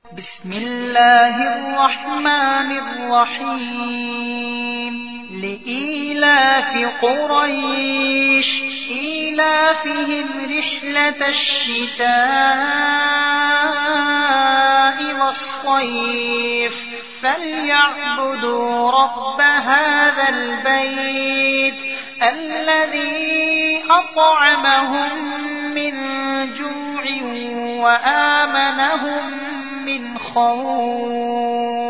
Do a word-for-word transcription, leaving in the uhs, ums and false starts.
بسم الله الرحمن الرحيم لإيلاف قريش إيلافهم رحلة الشتاء والصيف فليعبدوا رب هذا البيت الذي أطعمهم من جوع وآمنهم من خوف.